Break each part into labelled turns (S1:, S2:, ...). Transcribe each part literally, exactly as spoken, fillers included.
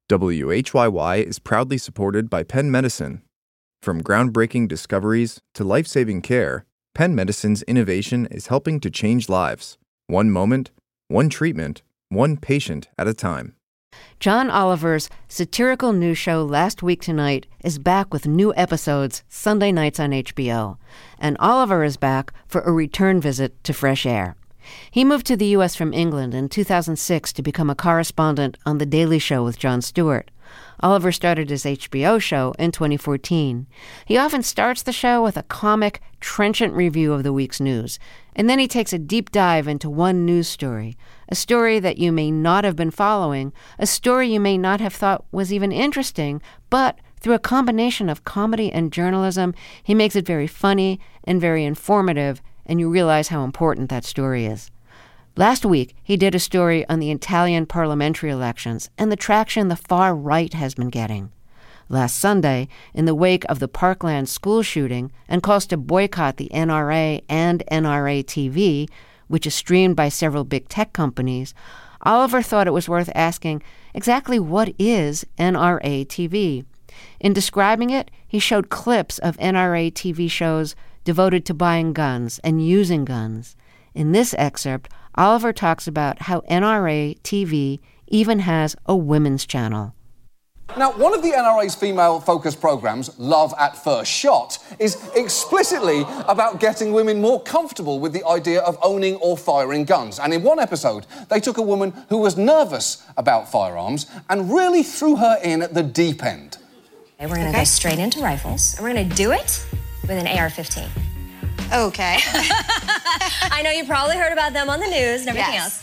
S1: W H Y Y is proudly supported by Penn Medicine. From groundbreaking discoveries to life-saving care, Penn Medicine's innovation is helping to change lives. One moment, one treatment, one patient at a time.
S2: John Oliver's satirical news show Last Week Tonight is back with new episodes Sunday nights on H B O. And Oliver is back for a return visit to fresh air. He moved to the U S from England in two thousand six to become a correspondent on The Daily Show with Jon Stewart. Oliver started his H B O show in twenty fourteen. He often starts the show with a comic, trenchant review of the week's news, and then he takes a deep dive into one news story, a story that you may not have been following, a story you may not have thought was even interesting, but through a combination of comedy and journalism, he makes it very funny and very informative, and you realize how important that story is. Last week, he did a story on the Italian parliamentary elections and the traction the far right has been getting. Last Sunday, in the wake of the Parkland school shooting and calls to boycott the N R A and N R A T V, which is streamed by several big tech companies, Oliver thought it was worth asking exactly what is N R A T V. In describing it, he showed clips of N R A T V shows devoted to buying guns and using guns. In this excerpt, Oliver talks about how N R A T V even has a women's channel.
S3: Now, one of the N R A's female-focused programmes, Love at First Shot, is explicitly about getting women more comfortable with the idea of owning or firing guns. And in one episode, they took a woman who was nervous about firearms and really threw her in at the deep end.
S4: We're going to okay. go straight into rifles, and we're going to do it with an A R fifteen.
S5: Okay.
S4: I know you probably heard about them on the news and everything
S5: yes.
S4: else.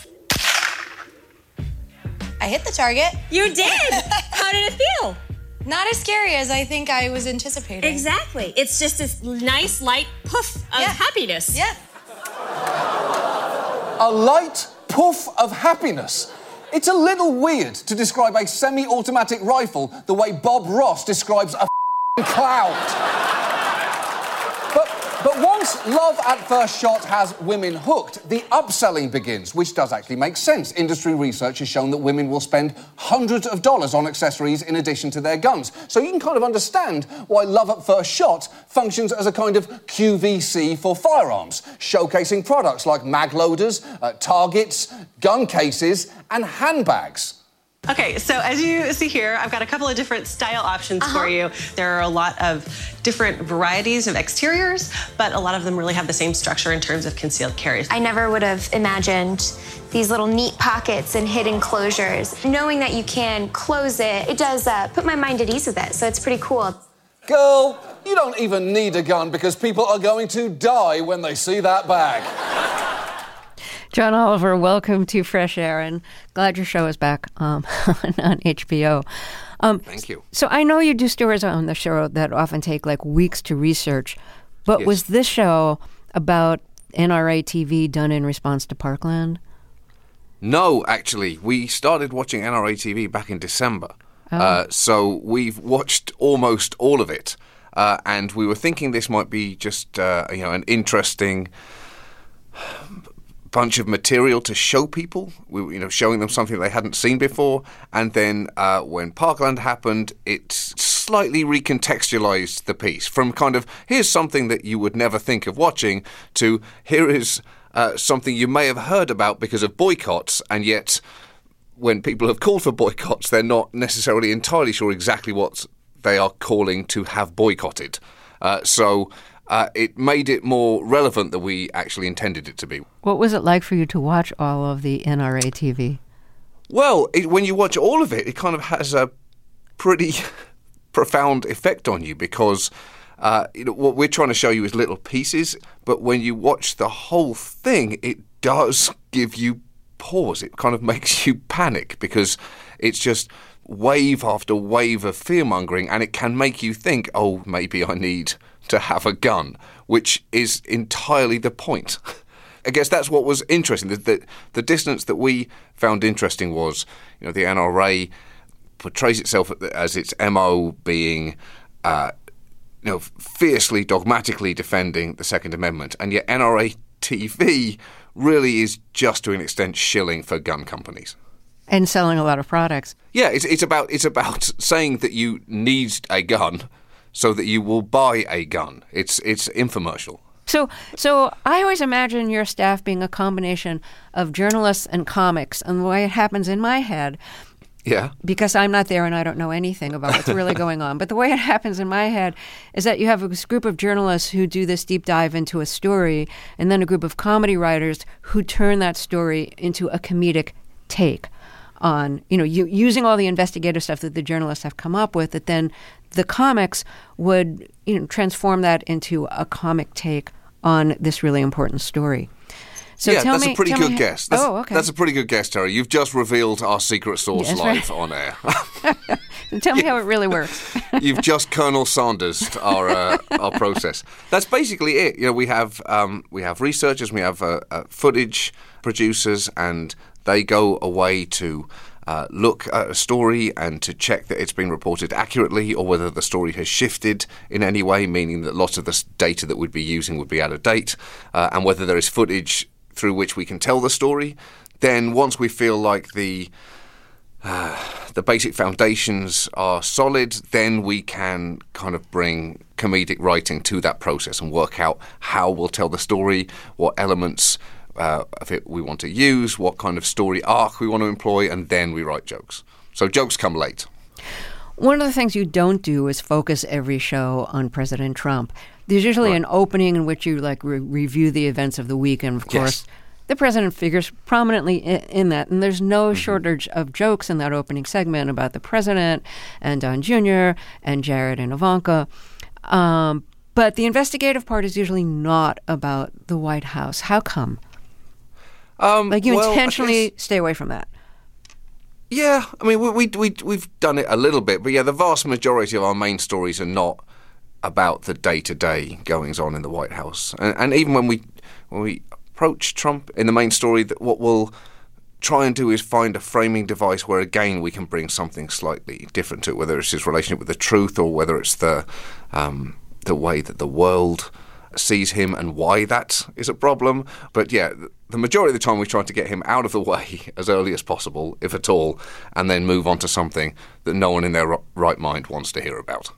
S5: I hit the target.
S4: You did? How did it feel?
S5: Not as scary as I think I was anticipating.
S4: Exactly. It's just this nice, light poof of
S5: yeah.
S4: happiness.
S5: Yeah.
S3: A light poof of happiness. It's a little weird to describe a semi-automatic rifle the way Bob Ross describes a f***ing cloud. But once Love at First Shot has women hooked, the upselling begins, which does actually make sense. Industry research has shown that women will spend hundreds of dollars on accessories in addition to their guns. So you can kind of understand why Love at First Shot functions as a kind of Q V C for firearms, showcasing products like mag loaders, uh, targets, gun cases, and handbags.
S6: Okay, so as you see here, I've got a couple of different style options
S4: uh-huh.
S6: for you. There are a lot of different varieties of exteriors, but a lot of them really have the same structure in terms of concealed carry.
S7: I never would have imagined these little neat pockets and hidden closures. Knowing that you can close it, it does uh, put my mind at ease with it, so it's pretty cool.
S3: Girl, you don't even need a gun because people are going to die when they see that bag.
S2: John Oliver, welcome to Fresh Air, and glad your show is back um, on H B O. Um,
S8: Thank you.
S2: So I know you do stories on the show that often take like weeks to research, but
S8: yes.
S2: was this show about N R A T V done in response to Parkland?
S8: No, actually. We started watching N R A T V back in December. Oh. Uh, so we've watched almost all of it. Uh, and we were thinking this might be just uh, you know, an interesting bunch of material to show people, we, you know, showing them something they hadn't seen before. And then uh, when Parkland happened, it slightly recontextualized the piece from kind of, here's something that you would never think of watching, to here is uh, something you may have heard about because of boycotts, and yet when people have called for boycotts, they're not necessarily entirely sure exactly what they are calling to have boycotted. Uh, so... Uh, it made it more relevant than we actually intended it to be.
S2: What was it like for you to watch all of the N R A T V?
S8: Well, it, when you watch all of it, it kind of has a pretty profound effect on you because uh, you know, what we're trying to show you is little pieces, but when you watch the whole thing, it does give you pause. It kind of makes you panic because it's just wave after wave of fear-mongering, and it can make you think, oh, maybe I need to have a gun, which is entirely the point. I guess that's what was interesting. The, the, the dissonance that we found interesting was, you know, the N R A portrays itself as its M O being, uh, you know, fiercely, dogmatically defending the Second Amendment, and yet N R A T V really is just to an extent shilling for gun companies.
S2: And selling a lot of products.
S8: Yeah, it's, it's about it's about saying that you need a gun so that you will buy a gun. It's it's infomercial.
S2: So, so I always imagine your staff being a combination of journalists and comics, and the way it happens in my head,
S8: yeah,
S2: because I'm not there and I don't know anything about what's really going on, but the way it happens in my head is that you have a group of journalists who do this deep dive into a story, and then a group of comedy writers who turn that story into a comedic take on, you know, you, using all the investigative stuff that the journalists have come up with, that then the comics would, you know, transform that into a comic take on this really important story. So
S8: yeah,
S2: tell
S8: that's
S2: me,
S8: a pretty
S2: tell
S8: good
S2: me,
S8: guess. That's,
S2: oh, okay.
S8: That's a pretty good guess, Terry. You've just revealed our secret source
S2: Yes,
S8: live
S2: right.
S8: on air.
S2: Tell me how it really works.
S8: You've just Colonel Sanders our uh, our process. That's basically it. You know, we have um, we have researchers, we have uh, uh, footage producers, and they go away to uh, look at a story and to check that it's been reported accurately, or whether the story has shifted in any way, meaning that lots of the data that we'd be using would be out of date, uh, and whether there is footage through which we can tell the story. Then once we feel like the uh, the basic foundations are solid, then we can kind of bring comedic writing to that process and work out how we'll tell the story, what elements uh, of it we want to use, what kind of story arc we want to employ, and then we write jokes. So jokes come late.
S2: One of the things you don't do is focus every show on President Trump. There's usually
S8: Right.
S2: an opening in which you like re- review the events of the week, and of
S8: Yes.
S2: course, the president figures prominently in, in that. And there's no
S8: Mm-hmm.
S2: shortage of jokes in that opening segment about the president and Don Junior and Jared and Ivanka. Um, but the investigative part is usually not about the White House. How come?
S8: Um,
S2: Like you
S8: well, I
S2: intentionally
S8: guess-
S2: stay away from that.
S8: Yeah, I mean, we, we, we, we've done it a little bit, but yeah, the vast majority of our main stories are not about the day-to-day goings-on in the White House. And, and even when we when we approach Trump in the main story, that what we'll try and do is find a framing device where, again, we can bring something slightly different to it, whether it's his relationship with the truth or whether it's the um, the way that the world sees him and why that is a problem. But yeah, the majority of the time we try to get him out of the way as early as possible, if at all, and then move on to something that no one in their ri- right mind wants to hear about.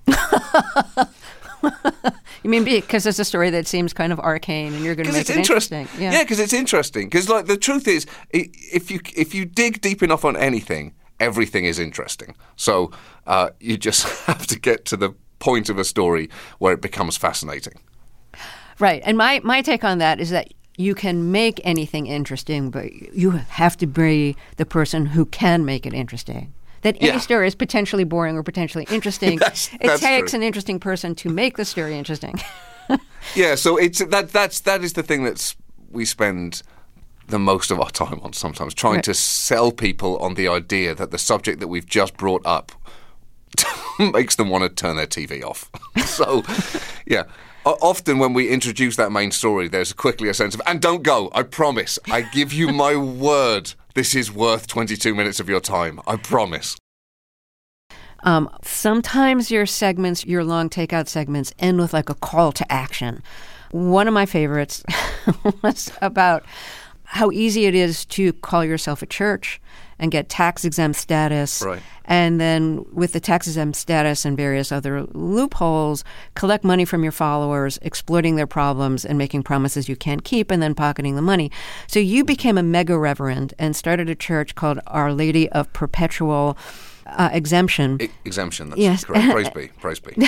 S2: You mean because it's a story that seems kind of arcane, and you're going to make
S8: it's
S2: it interesting?
S8: Yeah, because it's interesting. Because like the truth is, i- if you if you dig deep enough on anything, everything is interesting. So uh, you just have to get to the point of a story where it becomes fascinating.
S2: Right. And my, my take on that is that you can make anything interesting, but you have to be the person who can make it interesting. That any
S8: Yeah.
S2: story is potentially boring or potentially interesting.
S8: That's-
S2: it
S8: that's
S2: takes
S8: true.
S2: an interesting person to make the story interesting.
S8: Yeah, so it's that that's that is the thing that's we spend the most of our time on sometimes, trying
S2: Right.
S8: to sell people on the idea that the subject that we've just brought up makes them want to turn their T V off. So, yeah. O- Often when we introduce that main story, there's quickly a sense of, and don't go, I promise, I give you my word, this is worth twenty-two minutes of your time, I promise.
S2: Um, sometimes your segments, your long takeout segments, end with like a call to action. One of my favorites was about how easy it is to call yourself a church and get tax-exempt status.
S8: Right.
S2: And then with the tax-exempt status and various other loopholes, collect money from your followers, exploiting their problems and making promises you can't keep, and then pocketing the money. So you became a mega reverend and started a church called Our Lady of Perpetual uh, Exemption.
S8: E- exemption, that's
S2: Yes.
S8: correct. Praise be, praise be.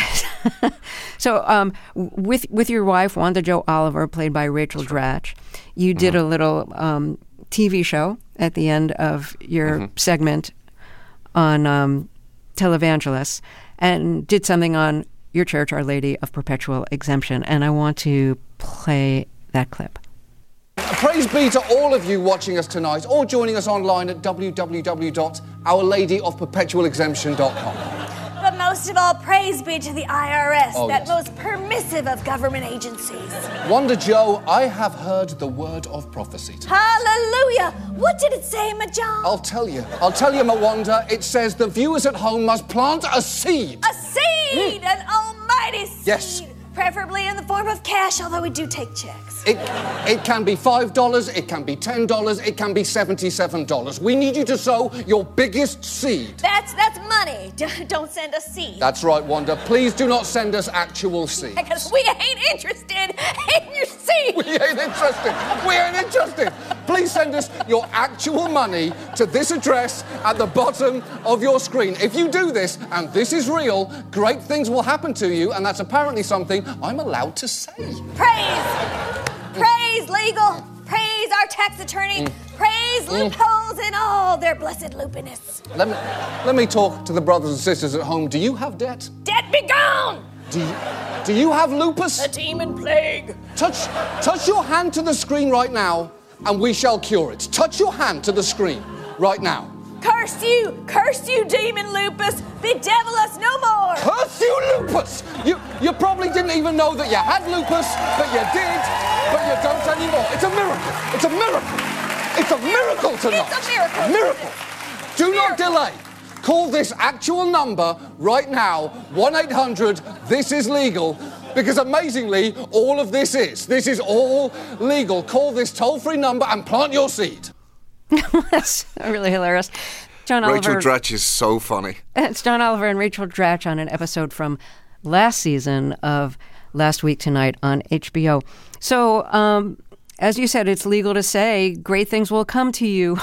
S2: So um, with with your wife, Wanda Jo Oliver, played by Rachel Dratch, you did a little um, T V show at the end of your segment on um, Televangelists, and did something on your church, Our Lady of Perpetual Exemption. And I want to play that clip.
S3: Praise be to all of you watching us tonight or joining us online at w w w dot our lady of perpetual exemption dot com.
S9: But most of all, praise be to the I R S,
S3: Oh,
S9: that
S3: yes.
S9: most permissive of government agencies.
S3: Wanda Joe, I have heard the word of prophecy tonight.
S9: Hallelujah! What did it say, Majan?
S3: I'll tell you. I'll tell you, Mawanda. It says the viewers at home must plant a seed.
S9: A seed! An almighty seed!
S3: Yes.
S9: preferably in the form of cash, although we do take checks.
S3: It, it can be five dollars, it can be ten dollars, it can be seventy-seven dollars. We need you to sow your biggest seed.
S9: That's that's money. D- don't send us seeds.
S3: That's right, Wanda. Please do not send us actual seeds.
S9: Because we ain't interested in your seed.
S3: We ain't interested. We ain't interested. Please send us your actual money to this address at the bottom of your screen. If you do this, and this is real, great things will happen to you, and that's apparently something I'm allowed to say.
S9: Praise! Praise legal! Praise our tax attorney! Mm. Praise loopholes mm. in all their blessed loopiness.
S3: Let me, let me talk to the brothers and sisters at home. Do you have debt?
S9: Debt be gone!
S3: Do you, do you have lupus?
S9: A demon plague.
S3: Touch, touch your hand to the screen right now, and we shall cure it. Touch your hand to the screen right now.
S9: Curse you! Curse you, demon lupus! Bedevil us no more!
S3: Curse you, lupus! You you probably didn't even know that you had lupus, but you did, but you don't anymore. It's a miracle! It's a miracle! It's a miracle tonight!
S9: It's a miracle!
S3: Miracle! Do miracle. not delay. Call this actual number right now, one eight hundred this is legal, because amazingly, all of this is. This is all legal. Call this toll-free number and plant your seed.
S2: That's really hilarious. John
S8: Rachel
S2: Oliver,
S8: Dratch is so funny.
S2: It's John Oliver and Rachel Dratch on an episode from last season of Last Week Tonight on H B O. So, um, as you said, it's legal to say great things will come to you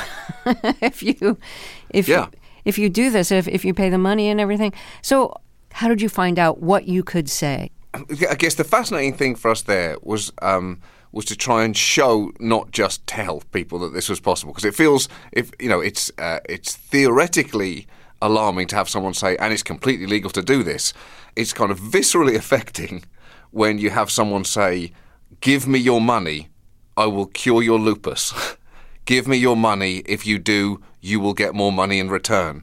S2: if you, if
S8: yeah.
S2: you, if you do this, if if you pay the money and everything. So, how did you find out what you could say?
S8: I guess the fascinating thing for us there was. Um, was to try and show, not just tell people that this was possible, because it feels, if you know, it's uh, it's theoretically alarming to have someone say, and it's completely legal to do this. It's kind of viscerally affecting when you have someone say, "Give me your money, I will cure your lupus. Give me your money. If you do, you will get more money in return."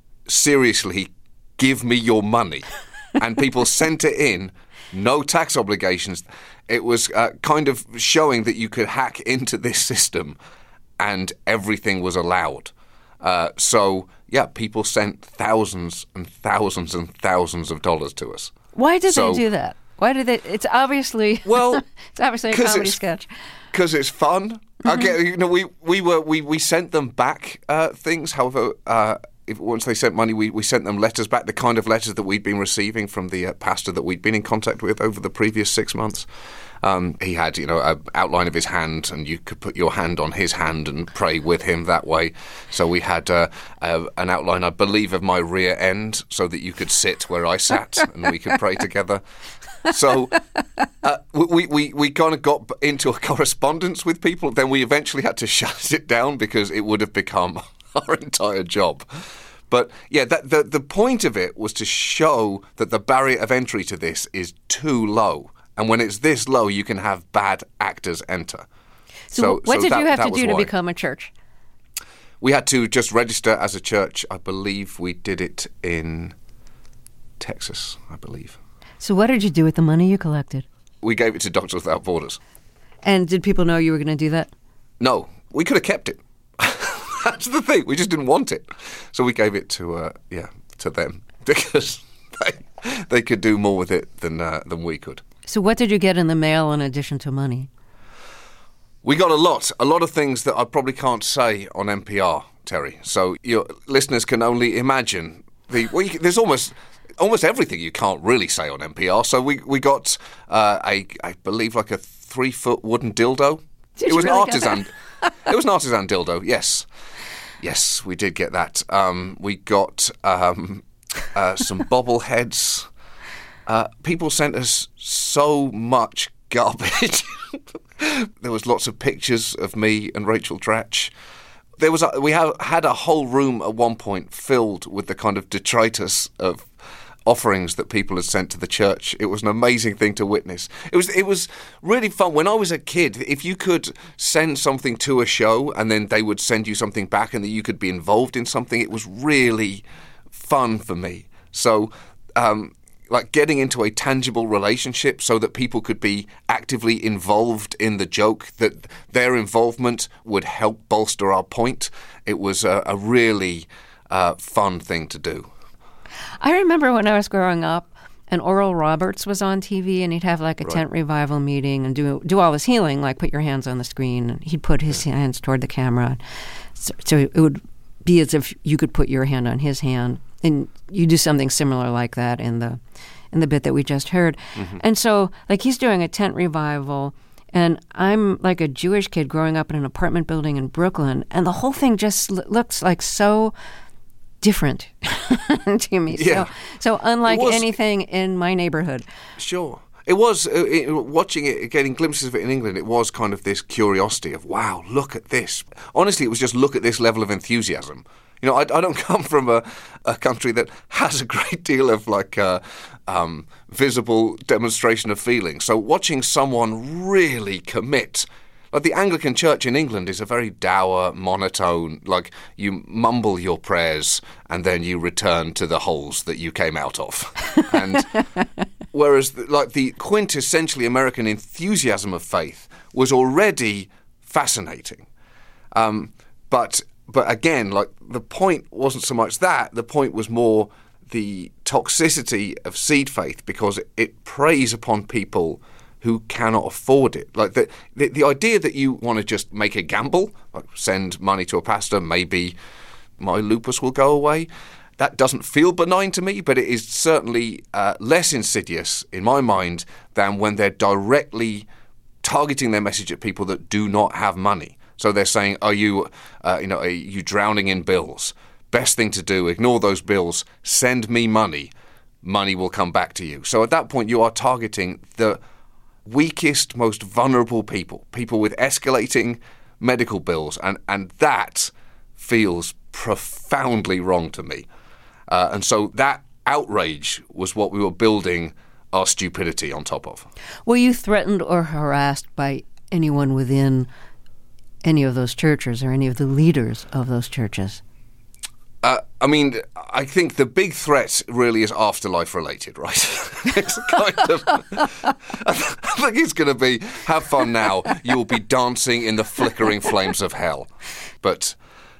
S8: Seriously, give me your money, and people sent it in. No tax obligations. It was uh, kind of showing that you could hack into this system and everything was allowed. Uh, so, yeah, people sent thousands and thousands and thousands of dollars to us.
S2: Why did
S8: so,
S2: they do that? Why did they? It's obviously
S8: well,
S2: it's obviously a comedy
S8: it's,
S2: sketch.
S8: Because it's fun. Mm-hmm. I get, you know, we we were we, we sent them back uh, things. However, uh, if once they sent money, we, we sent them letters back, the kind of letters that we'd been receiving from the uh, pastor that we'd been in contact with over the previous six months. Um, he had, you know, an outline of his hand, and you could put your hand on his hand and pray with him that way. So we had uh, uh, an outline, I believe, of my rear end, so that you could sit where I sat and we could pray together. So uh, we, we, we kind of got into a correspondence with people. Then we eventually had to shut it down because it would have become our entire job. But yeah, that, the, the point of it was to show that the barrier of entry to this is too low. And when it's this low, you can have bad actors enter.
S2: So,
S8: so
S2: what
S8: so
S2: did
S8: that,
S2: you have to
S8: was
S2: do to
S8: why.
S2: become a church?
S8: We had to just register as a church. I believe we did it in Texas, I believe.
S2: So what did you do with the money you collected?
S8: We gave it to Doctors Without Borders.
S2: And did people know you were going to do that?
S8: No, we could have kept it. That's the thing. We just didn't want it. So we gave it to, uh, yeah, to them because they, they could do more with it than uh, than we could.
S2: So what did you get in the mail in addition to money?
S8: We got a lot, a lot of things that I probably can't say on N P R, Terry. So your listeners can only imagine. The well, you, there's almost almost everything you can't really say on N P R. So we we got uh, a, I believe, like a three foot wooden dildo.
S2: Did
S8: it was
S2: you really
S8: an artisan. It was an artisan dildo. Yes, yes, we did get that. Um, we got um, uh, some bobbleheads. Uh, people sent us so much garbage. There was lots of pictures of me and Rachel Dratch. There was a, we ha- had a whole room at one point filled with the kind of detritus of offerings that people had sent to the church. It was an amazing thing to witness. It was it was really fun. When I was a kid, if you could send something to a show and then they would send you something back and that you could be involved in something, it was really fun for me. So, um, like getting into a tangible relationship so that people could be actively involved in the joke, that their involvement would help bolster our point. It was a, a really uh, fun thing to do.
S2: I remember when I was growing up, and Oral Roberts was on T V, and he'd have like a
S8: Right.
S2: tent revival meeting and do do all this healing, like put your hands on the screen. And he'd put his hands toward the camera. So, so it would be as if you could put your hand on his hand, and you do something similar like that in the in the bit that we just heard.
S8: Mm-hmm.
S2: And so, like, he's doing a tent revival, and I'm like a Jewish kid growing up in an apartment building in Brooklyn, and the whole thing just l- looks like so different to me.
S8: Yeah.
S2: So, so unlike
S8: It was-
S2: anything in my neighborhood.
S8: Sure. It was, uh, it, watching it, getting glimpses of it in England, it was kind of this curiosity of, wow, look at this. Honestly, it was just look at this level of enthusiasm. You know, I, I don't come from a, a country that has a great deal of, like, uh, um, visible demonstration of feeling. So watching someone really commit, like the Anglican Church in England is a very dour, monotone, like you mumble your prayers and then you return to the holes that you came out of. And whereas, like, the quintessentially American enthusiasm of faith was already fascinating. Um, but but again, like, the point wasn't so much that. The point was more the toxicity of seed faith, because it, it preys upon people who cannot afford it. Like the, the the idea that you want to just make a gamble, like send money to a pastor, maybe my lupus will go away. That doesn't feel benign to me, but it is certainly uh, less insidious in my mind than when they're directly targeting their message at people that do not have money. So they're saying, "Are you, uh, you know, are you drowning in bills? Best thing to do: ignore those bills. Send me money. Money will come back to you." So at that point, you are targeting the weakest, most vulnerable people, people with escalating medical bills, and, and that feels profoundly wrong to me. Uh, and so that outrage was what we were building our stupidity on top of.
S2: Were you threatened or harassed by anyone within any of those churches or any of the leaders of those churches?
S8: Uh, I mean, I think the big threat really is afterlife related, right? It's kind of, I think it's going to be, have fun now, you will be dancing in the flickering flames of hell. But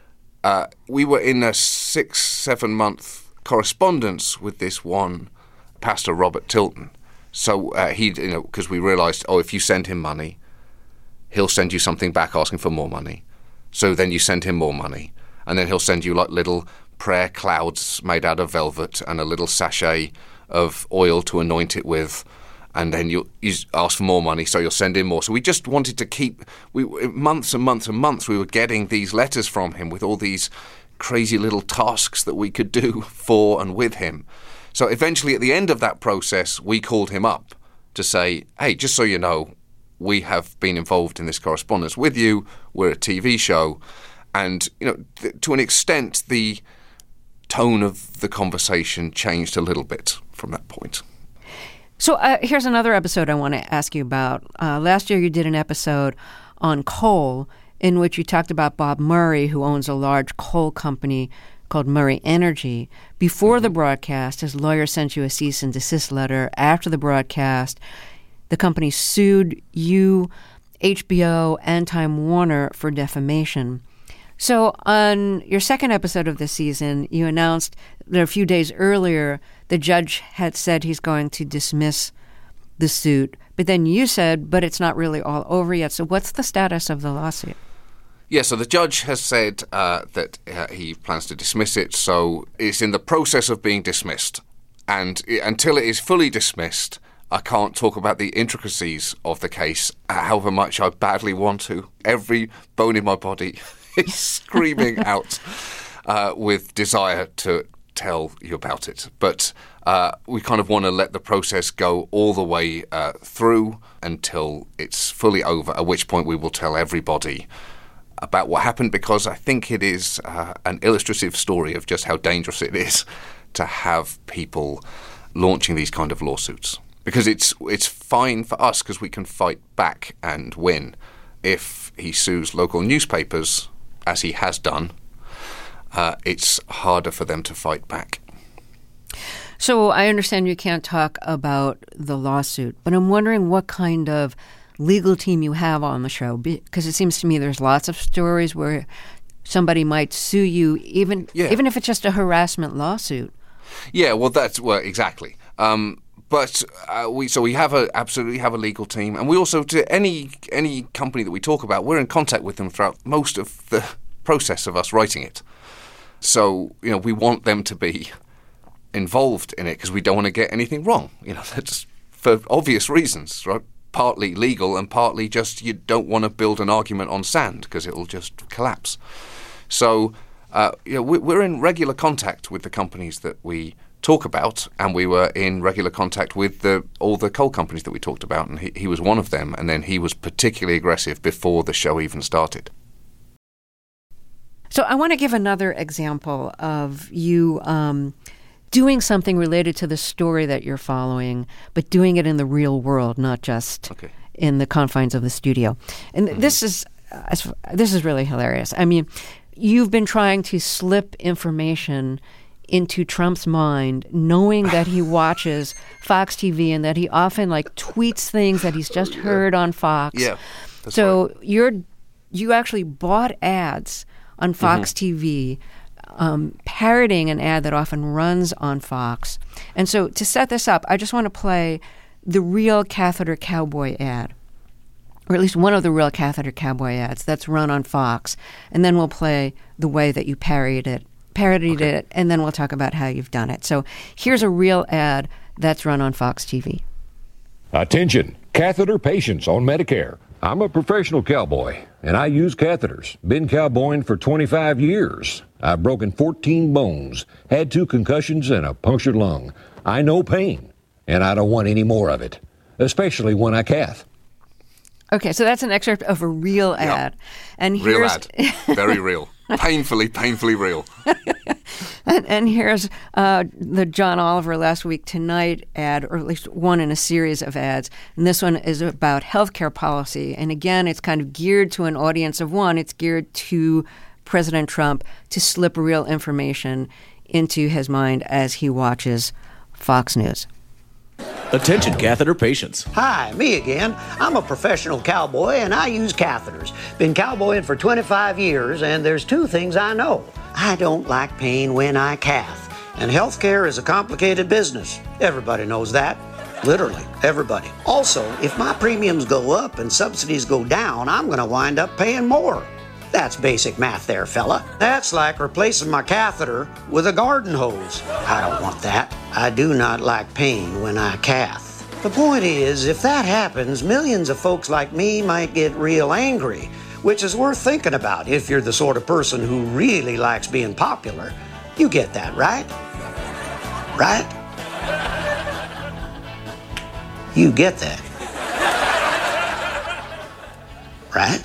S8: uh, we were in a six, seven month correspondence with this one pastor, Robert Tilton. So uh, he, you know, because we realized, oh, if you send him money, he'll send you something back asking for more money. So then you send him more money. And then he'll send you like little prayer clouds made out of velvet and a little sachet of oil to anoint it with. And then you you ask for more money, so you'll send in more. So we just wanted to keep, we months and months and months we were getting these letters from him with all these crazy little tasks that we could do for and with him. So eventually at the end of that process, we called him up to say, hey, just so you know, we have been involved in this correspondence with you. We're a T V show. And, you know, th- to an extent, the tone of the conversation changed a little bit from that point.
S2: So uh, here's another episode I want to ask you about. Uh, last year you did an episode on coal in which you talked about Bob Murray, who owns a large coal company called Murray Energy. Before mm-hmm. the broadcast, his lawyer sent you a cease and desist letter. After the broadcast, the company sued you, H B O, and Time Warner for defamation. So on your second episode of this season, you announced that a few days earlier, the judge had said he's going to dismiss the suit. But then you said, but it's not really all over yet. So what's the status of the lawsuit?
S8: Yeah, so the judge has said uh, that uh, he plans to dismiss it. So it's in the process of being dismissed. And it, until it is fully dismissed, I can't talk about the intricacies of the case, however much I badly want to. Every bone in my body is screaming out uh, with desire to tell you about it. But uh, we kind of want to let the process go all the way uh, through until it's fully over, at which point we will tell everybody about what happened, because I think it is uh, an illustrative story of just how dangerous it is to have people launching these kind of lawsuits. Because it's it's fine for us because we can fight back and win. If he sues local newspapers, as he has done, uh, it's harder for them to fight back.
S2: So I understand you can't talk about the lawsuit, but I'm wondering what kind of legal team you have on the show, because it seems to me there's lots of stories where somebody might sue you, even
S8: yeah.
S2: even if it's just a harassment lawsuit.
S8: Yeah, well, that's well, exactly. Um, but uh, we so we have a absolutely have a legal team, and we also to any any company that we talk about, we're in contact with them throughout most of the process of us writing it. So you know we want them to be involved in it because we don't want to get anything wrong. You know, that's for obvious reasons, right? Partly legal and partly just you don't want to build an argument on sand because it'll just collapse. So uh, you know, we're in regular contact with the companies that we talk about, and we were in regular contact with the all the coal companies that we talked about, and he, he was one of them, and then he was particularly aggressive before the show even started.
S2: So I want to give another example of you um, doing something related to the story that you're following, but doing it in the real world, not just okay. in the confines of the studio. And mm-hmm. this is uh, this is really hilarious. I mean, you've been trying to slip information into Trump's mind, knowing that he watches Fox T V and that he often like tweets things that he's just yeah. heard on Fox.
S8: Yeah, that's
S2: so
S8: right.
S2: you're you actually bought ads on Fox
S8: mm-hmm.
S2: T V, um, parroting an ad that often runs on Fox. And so to set this up, I just want to play the real Catheter Cowboy ad, or at least one of the real Catheter Cowboy ads that's run on Fox, and then we'll play the way that you parodied it. parodied
S8: okay.
S2: it, and then we'll talk about how you've done it. So here's a real ad that's run on Fox T V.
S10: Attention, catheter patients on Medicare. I'm a professional cowboy, and I use catheters. Been cowboying for twenty-five years. I've broken fourteen bones, had two concussions, and a punctured lung. I know pain, and I don't want any more of it, especially when I cath.
S2: Okay, so that's an excerpt of a real ad.
S8: Yep.
S2: And
S8: real
S2: here's
S8: ad. Very real. Painfully, painfully real.
S2: and, and here's uh, the John Oliver Last Week Tonight ad, or at least one in a series of ads. And this one is about healthcare policy. And again, it's kind of geared to an audience of one. It's geared to President Trump to slip real information into his mind as he watches Fox News.
S11: Attention catheter patients.
S12: Hi, me again. I'm a professional cowboy and I use catheters. Been cowboying for twenty-five years, and there's two things I know. I don't like pain when I cath. And healthcare is a complicated business. Everybody knows that. Literally, everybody. Also, if my premiums go up and subsidies go down, I'm going to wind up paying more. That's basic math there, fella. That's like replacing my catheter with a garden hose. I don't want that. I do not like pain when I cath. The point is, if that happens, millions of folks like me might get real angry, which is worth thinking about if you're the sort of person who really likes being popular. You get that, right? Right? You get that. Right?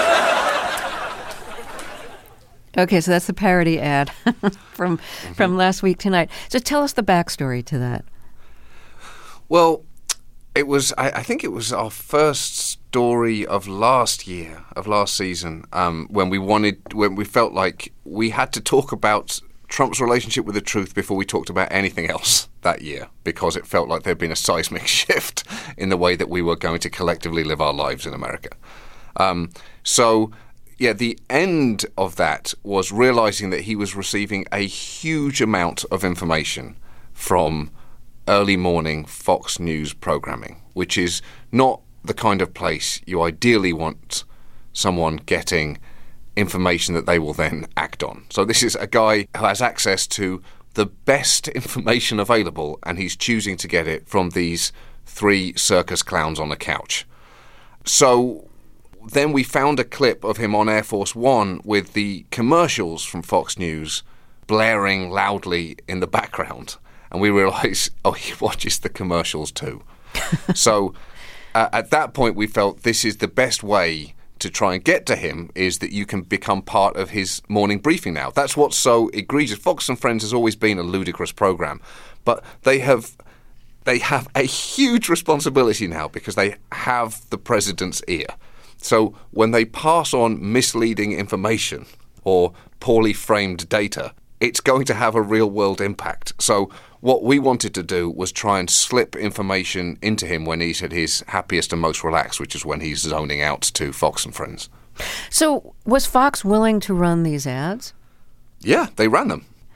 S2: Okay, so that's the parody ad from mm-hmm. from Last Week Tonight. So tell us the backstory to that.
S8: Well, it was, I, I think it was our first story of last year, of last season, um, when we wanted, when we felt like we had to talk about Trump's relationship with the truth before we talked about anything else that year, because it felt like there'd been a seismic shift in the way that we were going to collectively live our lives in America. Um, so... Yeah, the end of that was realizing that he was receiving a huge amount of information from early morning Fox News programming, which is not the kind of place you ideally want someone getting information that they will then act on. So this is a guy who has access to the best information available, and he's choosing to get it from these three circus clowns on a couch. So then we found a clip of him on Air Force One with the commercials from Fox News blaring loudly in the background. And we realized, oh, he watches the commercials too. So uh, at that point, we felt this is the best way to try and get to him, is that you can become part of his morning briefing now. That's what's so egregious. Fox and Friends has always been a ludicrous program, but they have they have a huge responsibility now because they have the president's ear. So when they pass on misleading information or poorly framed data, it's going to have a real-world impact. So what we wanted to do was try and slip information into him when he's at his happiest and most relaxed, which is when he's zoning out to Fox and Friends.
S2: So was Fox willing to run these ads?
S8: Yeah, they ran them.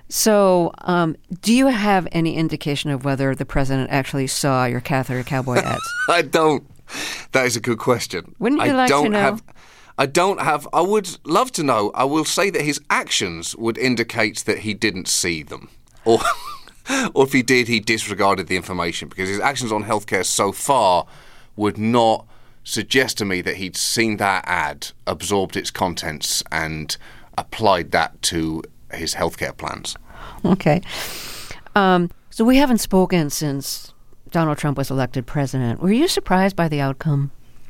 S2: So, um, do you have any indication of whether the president actually saw your catheter cowboy ads?
S8: I don't. That is a good question.
S2: Wouldn't you
S8: I
S2: like to
S8: don't
S2: know?
S8: Have, I don't have. I would love to know. I will say that his actions would indicate that he didn't see them, or, or if he did, he disregarded the information, because his actions on healthcare so far would not suggest to me that he'd seen that ad, absorbed its contents, and applied that to his healthcare plans.
S2: Okay. Um, so we haven't spoken since Donald Trump was elected president. Were you surprised by the outcome?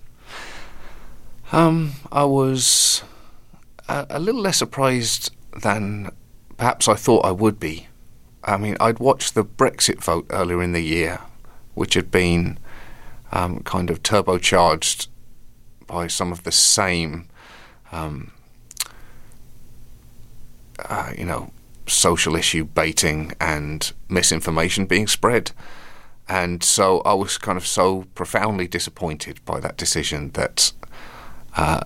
S8: Um, I was a, a little less surprised than perhaps I thought I would be. I mean, I'd watched the Brexit vote earlier in the year, which had been um, kind of turbocharged by some of the same, um, uh, you know, social issue baiting and misinformation being spread. And so I was kind of so profoundly disappointed by that decision that uh,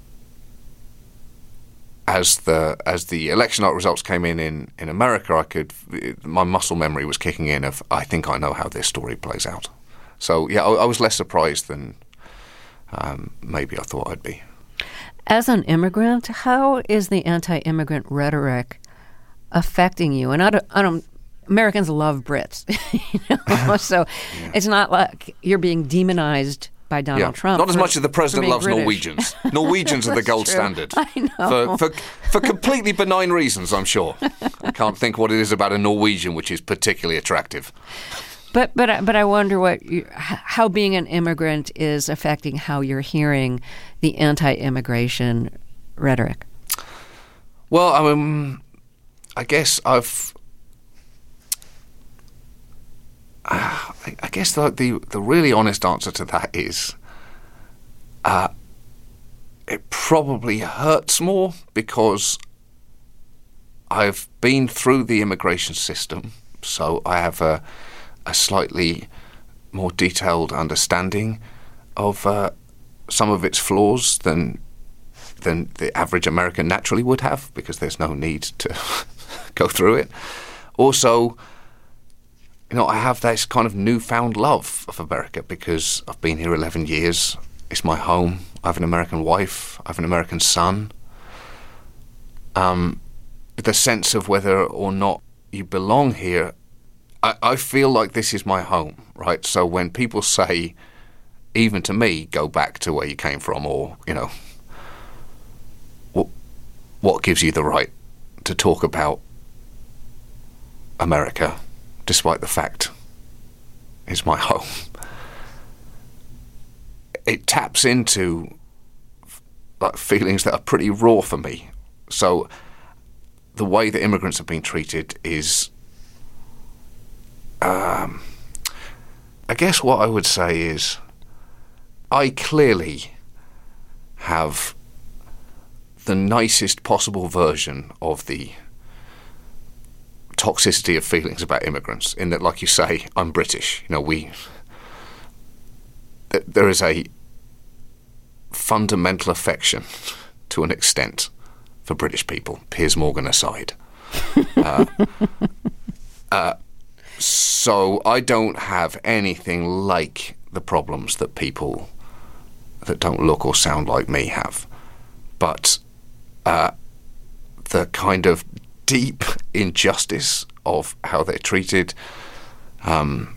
S8: as the as the election night results came in, in in America, I could my muscle memory was kicking in of I think I know how this story plays out. So yeah, I, I was less surprised than um, maybe I thought I'd be.
S2: As an immigrant, how is the anti-immigrant rhetoric affecting you? And I don't, I don't Americans love Brits, you know? So yeah. It's not like you're being demonized by Donald
S8: yeah.
S2: Trump.
S8: Not as
S2: for,
S8: much as the president loves
S2: British.
S8: Norwegians. Norwegians are the gold
S2: true.
S8: standard.
S2: I know.
S8: For, for, for completely benign reasons, I'm sure. I can't think what it is about a Norwegian which is particularly attractive.
S2: But but but I wonder what you, how being an immigrant is affecting how you're hearing the anti-immigration rhetoric.
S8: Well, um, I guess I've. Uh, I, I guess the, the the really honest answer to that is, uh, it probably hurts more because I've been through the immigration system, so I have a. a slightly more detailed understanding of uh, some of its flaws than than the average American naturally would have, because there's no need to go through it. Also, you know, I have this kind of newfound love of America because I've been here eleven years. It's my home. I have an American wife. I have an American son. Um, the sense of whether or not you belong here, I feel like this is my home, right? So when people say, even to me, go back to where you came from, or, you know, what, what gives you the right to talk about America, despite the fact it's my home? It taps into like feelings that are pretty raw for me. So the way that immigrants have been treated is... Um, I guess what I would say is I clearly have the nicest possible version of the toxicity of feelings about immigrants, in that, like you say, I'm British. You know, we th- there is a fundamental affection to an extent for British people, Piers Morgan aside. uh, uh, So I don't have anything like the problems that people that don't look or sound like me have. But uh, the kind of deep injustice of how they're treated, um,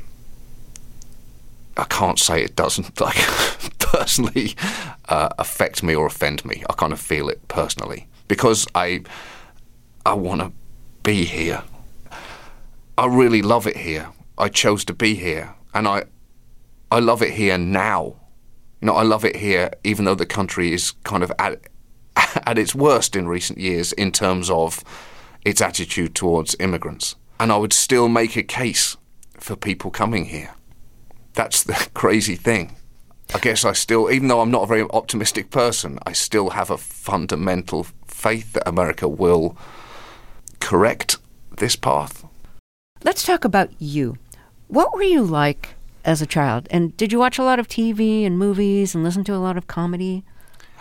S8: I can't say it doesn't like personally uh, affect me or offend me. I kind of feel it personally because I I want to be here. I really love it here. I chose to be here, and I, I love it here now. You know, I love it here, even though the country is kind of at, at its worst in recent years in terms of its attitude towards immigrants. And I would still make a case for people coming here. That's the crazy thing. I guess I still, even though I'm not a very optimistic person, I still have a fundamental faith that America will correct this path.
S2: Let's talk about you. What were you like as a child? And did you watch a lot of T V and movies and listen to a lot of comedy?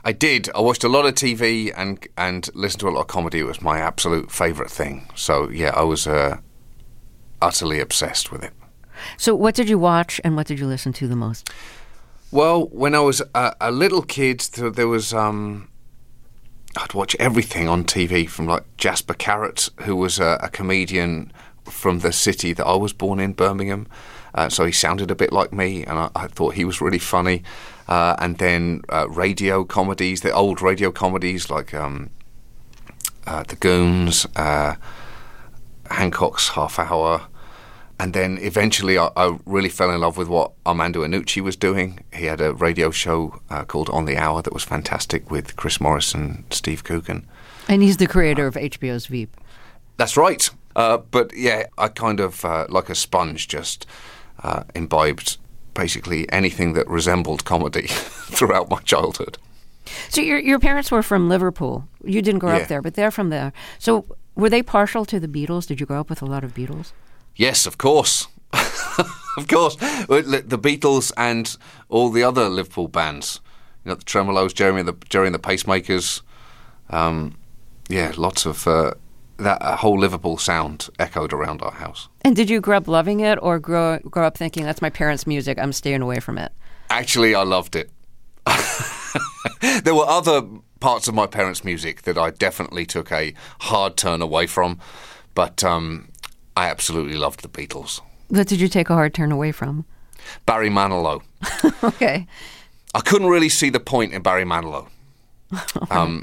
S8: I did. I watched a lot of T V and and listened to a lot of comedy. It was my absolute favourite thing. So, yeah, I was uh, utterly obsessed with it.
S2: So what did you watch and what did you listen to the most?
S8: Well, when I was a, a little kid, there was... Um, I'd watch everything on T V from, like, Jasper Carrott, who was a, a comedian from the city that I was born in, Birmingham. Uh, so he sounded a bit like me, and I, I thought he was really funny. Uh, and then uh, radio comedies, the old radio comedies like um, uh, The Goons, uh, Hancock's Half Hour. And then eventually I, I really fell in love with what Armando Iannucci was doing. He had a radio show uh, called On the Hour that was fantastic with Chris Morris and Steve Coogan.
S2: And he's the creator of H B O's Veep.
S8: That's right. Uh, but yeah, I kind of, uh, like a sponge, just uh, imbibed basically anything that resembled comedy throughout my childhood.
S2: So your your parents were from Liverpool. You didn't grow
S8: Yeah.
S2: up there, but they're from there. So were they partial to the Beatles? Did you grow up with a lot of Beatles?
S8: Yes, of course. Of course. The Beatles and all the other Liverpool bands. You know, the Tremolos, Jeremy and the, Jerry and the Pacemakers. Um, yeah, lots of... Uh, that uh, whole Liverpool sound echoed around our house.
S2: And did you grow up loving it or grow, grow up thinking, that's my parents' music, I'm staying away from it?
S8: Actually, I loved it. There were other parts of my parents' music that I definitely took a hard turn away from, but um, I absolutely loved the Beatles.
S2: What did you take a hard turn away from?
S8: Barry Manilow.
S2: Okay.
S8: I couldn't really see the point in Barry Manilow. Um,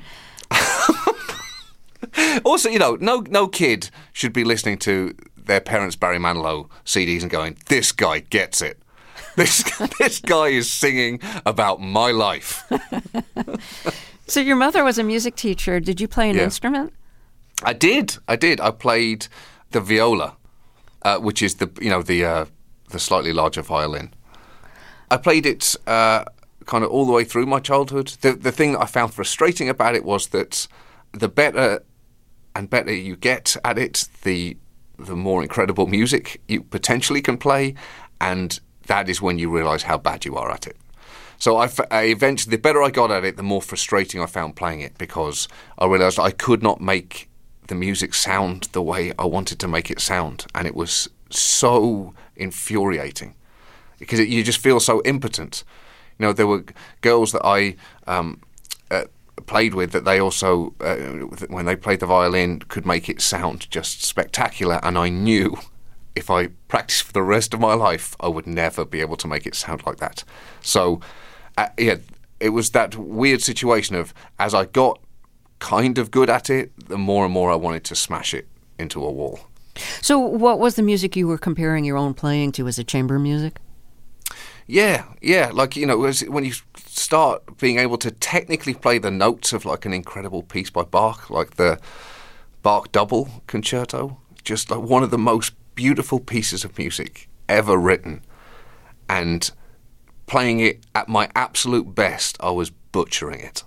S8: also, you know, no no kid should be listening to their parents' Barry Manilow C Ds and going, this guy gets it. This, this guy is singing about my life.
S2: So your mother was a music teacher. Did you play an
S8: Yeah.
S2: instrument?
S8: I did. I did. I played the viola, uh, which is the you know the uh, the slightly larger violin. I played it uh, kind of all the way through my childhood. The the thing that I found frustrating about it was that the better and better you get at it, the the more incredible music you potentially can play, and that is when you realise how bad you are at it. So I, f- I eventually, the better I got at it, the more frustrating I found playing it, because I realised I could not make the music sound the way I wanted to make it sound, and it was so infuriating because it, you just feel so impotent. You know, there were girls that I um, uh, played with that they also, uh, when they played the violin, could make it sound just spectacular, and I knew if I practiced for the rest of my life, I would never be able to make it sound like that. So, uh, yeah, it was that weird situation of, as I got kind of good at it, the more and more I wanted to smash it into a wall.
S2: So what was the music you were comparing your own playing to? Was it chamber music?
S8: Yeah, yeah, like, you know, as- when you start being able to technically play the notes of, like, an incredible piece by Bach, like the Bach Double Concerto, just like one of the most beautiful pieces of music ever written, and playing it at my absolute best, I was butchering it.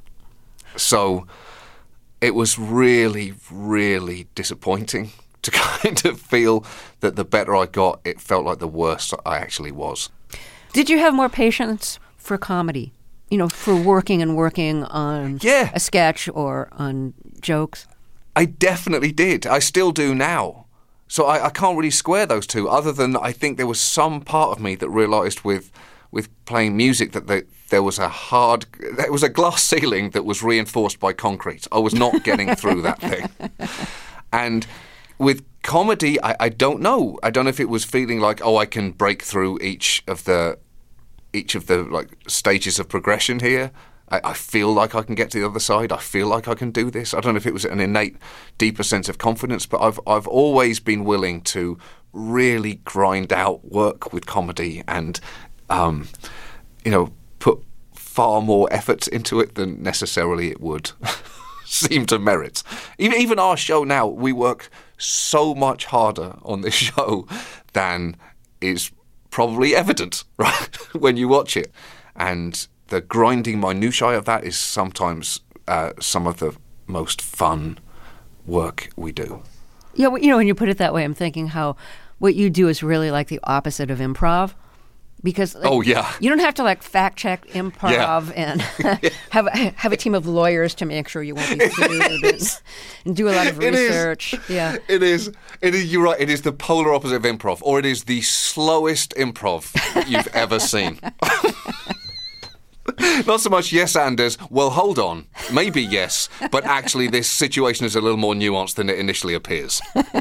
S8: So it was really, really disappointing to kind of feel that the better I got, it felt like the worse I actually was.
S2: Did you have more patience for comedy? You know, for working and working on
S8: Yeah.
S2: a sketch or on jokes?
S8: I definitely did. I still do now. So I, I can't really square those two, other than I think there was some part of me that realised with with playing music that the, there was a hard, there was a glass ceiling that was reinforced by concrete. I was not getting through that thing. And with comedy, I, I don't know. I don't know if it was feeling like, oh, I can break through each of the each of the like stages of progression here. I, I feel like I can get to the other side. I feel like I can do this. I don't know if it was an innate, deeper sense of confidence, but I've I've always been willing to really grind out work with comedy and, um, you know, put far more effort into it than necessarily it would seem to merit. Even even our show now, we work so much harder on this show than is probably evident, right, when you watch it. And the grinding minutiae of that is sometimes uh, some of the most fun work we do.
S2: Yeah, well, you know, when you put it that way, I'm thinking how what you do is really like the opposite of improv. Because like,
S8: oh yeah,
S2: you don't have to like fact check improv yeah. and have have a team of lawyers to make sure you won't be sued and, and do a lot of research.
S8: It is,
S2: yeah,
S8: it is. It is. You're right. It is the polar opposite of improv, or it is the slowest improv you've ever seen. Not so much yes, Anders. Well, hold on. Maybe yes, but actually, this situation is a little more nuanced than it initially appears.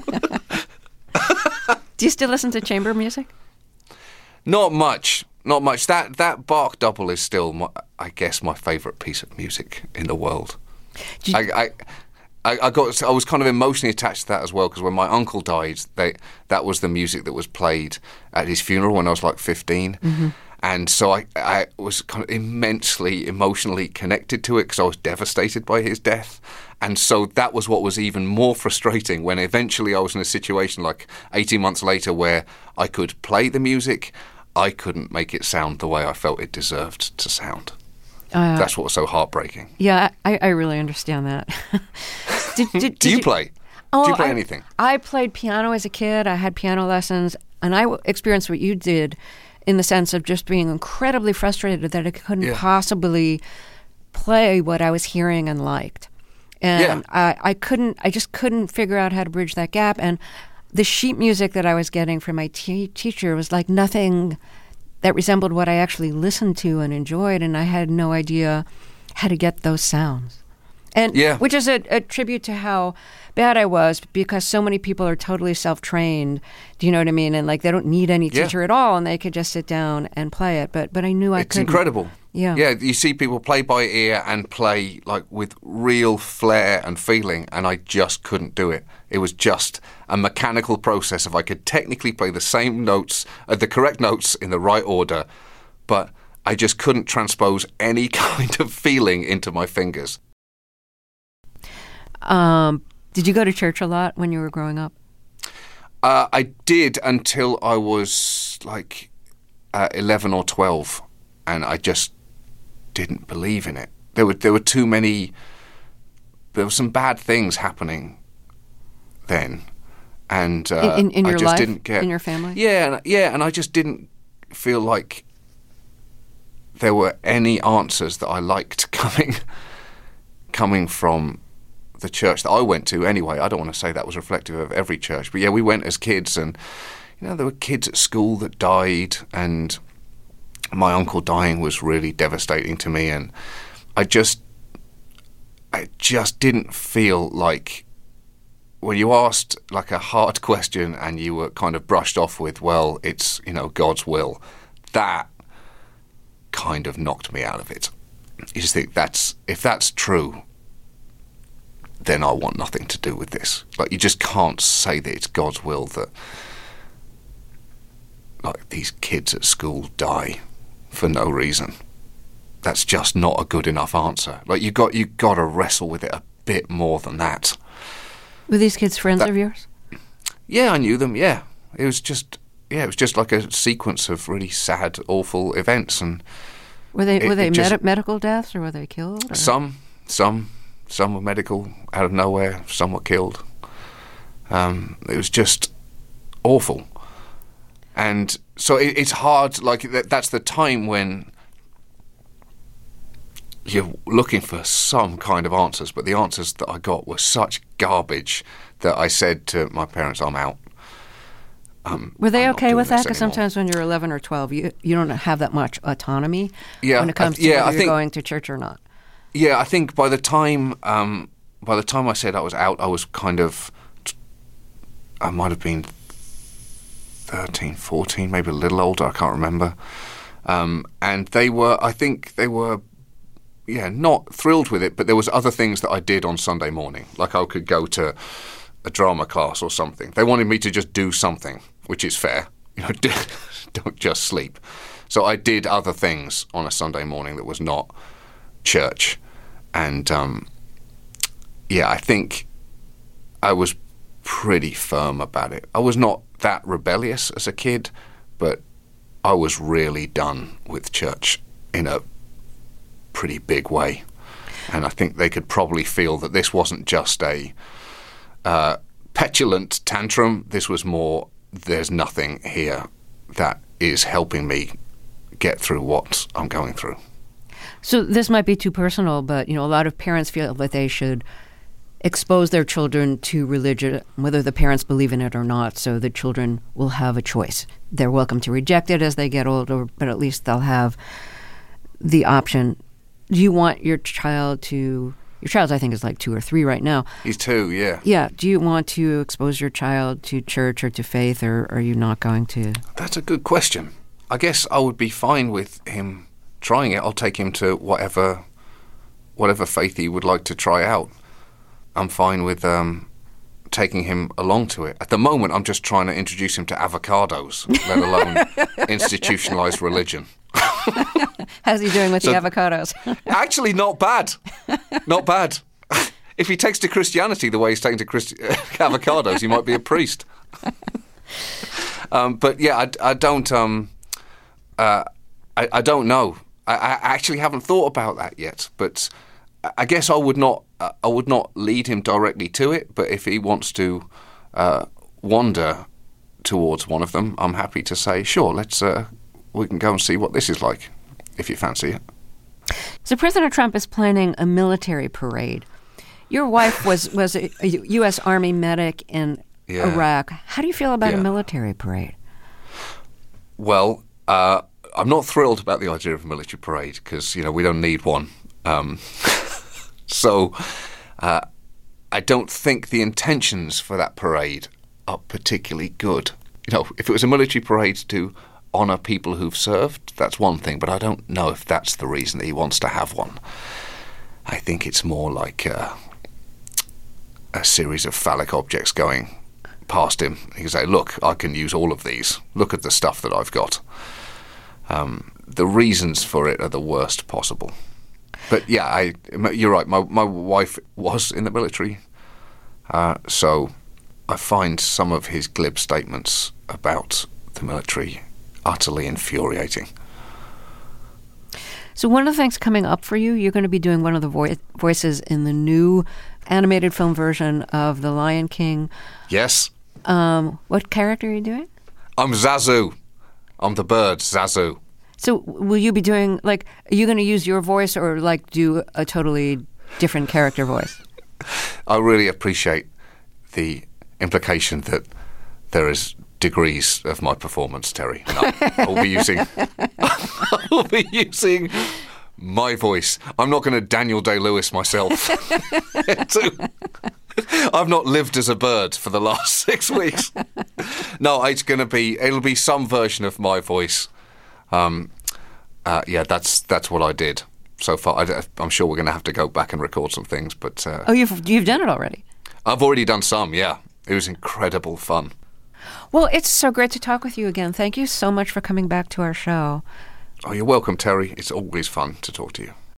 S2: Do you still listen to chamber music?
S8: Not much, not much. That that Bach double is still, my, I guess, my favourite piece of music in the world. You... I, I, I got, I was kind of emotionally attached to that as well because when my uncle died, they that was the music that was played at his funeral when I was like fifteen,
S2: mm-hmm.
S8: and so I, I was kind of immensely emotionally connected to it because I was devastated by his death. And so that was what was even more frustrating when eventually I was in a situation like eighteen months later where I could play the music, I couldn't make it sound the way I felt it deserved to sound. Uh, That's what was so heartbreaking.
S2: Yeah, I, I really understand that. did, did, did
S8: Do you,
S2: you
S8: play?
S2: Oh,
S8: Do you play
S2: I,
S8: anything?
S2: I played piano as a kid. I had piano lessons, and I experienced what you did in the sense of just being incredibly frustrated that I couldn't yeah. possibly play what I was hearing and liked. And
S8: yeah.
S2: I, I couldn't, I just couldn't figure out how to bridge that gap. And the sheet music that I was getting from my t- teacher was like nothing that resembled what I actually listened to and enjoyed. And I had no idea how to get those sounds. And
S8: yeah.
S2: which is a, a tribute to how bad I was because so many people are totally self-trained. Do you know what I mean? And like they don't need any teacher
S8: yeah.
S2: at all, and they could just sit down and play it. But but I knew I
S8: it's
S2: couldn't.
S8: It's incredible.
S2: Yeah.
S8: Yeah, you see people play by ear and play like with real flair and feeling, and I just couldn't do it. It was just a mechanical process of I could technically play the same notes, uh, the correct notes in the right order, but I just couldn't transpose any kind of feeling into my fingers.
S2: Um, did you go to church a lot when you were growing up?
S8: Uh, I did until I was like uh, eleven or twelve, and I just didn't believe in it. There were there were too many. There were some bad things happening then, and uh,
S2: in, in your
S8: I just
S2: life,
S8: didn't get
S2: in your family.
S8: Yeah, and, yeah, and I just didn't feel like there were any answers that I liked coming coming from the church that I went to. Anyway, I don't want to say that was reflective of every church, but yeah, we went as kids, and you know there were kids at school that died, and my uncle dying was really devastating to me, and I just, I just didn't feel like when you asked like a hard question and you were kind of brushed off with, well, it's, you know, God's will, that kind of knocked me out of it. You just think that's, if that's true, then I want nothing to do with this. Like, you just can't say that it's God's will that like these kids at school die for no reason. That's just not a good enough answer. Like, you got you got to wrestle with it a bit more than that.
S2: Were these kids friends
S8: that,
S2: of yours?
S8: Yeah, I knew them. Yeah, it was just yeah, it was just like a sequence of really sad, awful events. And
S2: were they
S8: it,
S2: were they
S8: med-
S2: just, medical deaths, or were they killed? Or?
S8: Some, some, some were medical out of nowhere. Some were killed. Um, it was just awful. And so it, it's hard, like, that, that's the time when you're looking for some kind of answers, but the answers that I got were such garbage that I said to my parents, I'm out. Um,
S2: were they
S8: I'm
S2: okay with that?
S8: Because
S2: sometimes when you're eleven or twelve, you you don't have that much autonomy
S8: yeah,
S2: when it comes
S8: I, yeah,
S2: to whether
S8: I
S2: you're
S8: think,
S2: going to church or not.
S8: Yeah, I think by the time um, by the time I said I was out, I was kind of, I might have been thirteen, fourteen, maybe a little older, I can't remember. Um, and they were, I think they were, yeah, not thrilled with it, but there was other things that I did on Sunday morning. Like I could go to a drama class or something. They wanted me to just do something, which is fair. You know, don't just sleep. So I did other things on a Sunday morning that was not church. And, um, yeah, I think I was pretty firm about it. I was not that rebellious as a kid, but I was really done with church in a pretty big way. And I think they could probably feel that this wasn't just a uh, petulant tantrum. This was more, there's nothing here that is helping me get through what I'm going through.
S2: So this might be too personal, but, you know, a lot of parents feel that they should expose their children to religion, whether the parents believe in it or not, so the children will have a choice. They're welcome to reject it as they get older, but at least they'll have the option. Do you want your child to... Your child, I think, is like two or three right now.
S8: He's two, yeah.
S2: Yeah. Do you want to expose your child to church or to faith, or are you not going to?
S8: That's a good question. I guess I would be fine with him trying it. I'll take him to whatever whatever faith he would like to try out. I'm fine with um, taking him along to it. At the moment, I'm just trying to introduce him to avocados, let alone institutionalized religion.
S2: How's he doing with
S8: So-
S2: the avocados?
S8: Actually, not bad. Not bad. If he takes to Christianity the way he's taking to Christi- avocados, he might be a priest. um, but yeah, I, I don't. Um, uh, I, I don't know. I, I actually haven't thought about that yet. But I guess I would not. Uh, I would not lead him directly to it. But if he wants to uh, wander towards one of them, I'm happy to say, sure, let's. Uh, we can go and see what this is like, if you fancy it.
S2: So President Trump is planning a military parade. Your wife was, was a U S Army medic in
S8: Yeah.
S2: Iraq. How do you feel about
S8: Yeah.
S2: a military parade?
S8: Well, uh, I'm not thrilled about the idea of a military parade because, you know, we don't need one. Um, so uh, I don't think the intentions for that parade are particularly good. You know, if it was a military parade to honour people who've served, that's one thing, but I don't know if that's the reason that he wants to have one. I think it's more like uh, a series of phallic objects going past him. He can say, look, I can use all of these. Look at the stuff that I've got. Um, the reasons for it are the worst possible. But yeah, I, you're right. My, my wife was in the military, uh, so I find some of his glib statements about the military utterly infuriating.
S2: So one of the things coming up for you, you're going to be doing one of the vo- voices in the new animated film version of The Lion King.
S8: Yes.
S2: Um, what character are you doing?
S8: I'm Zazu. I'm the bird, Zazu.
S2: So will you be doing, like, are you going to use your voice or, like, do a totally different character voice?
S8: I really appreciate the implication that there is degrees of my performance, Terry. No, I'll be using I'll be using my voice. I'm not going to Daniel Day-Lewis myself. I've not lived as a bird for the last six weeks. No, it's going to be, it'll be some version of my voice. Um, uh, yeah, that's that's what I did so far. I, I'm sure we're going to have to go back and record some things, but uh,
S2: Oh, you've you've done it already?
S8: I've already done some, yeah. It was incredible fun.
S2: Well, it's so great to talk with you again. Thank you so much for coming back to our show.
S8: Oh, you're welcome, Terry. It's always fun to talk to you.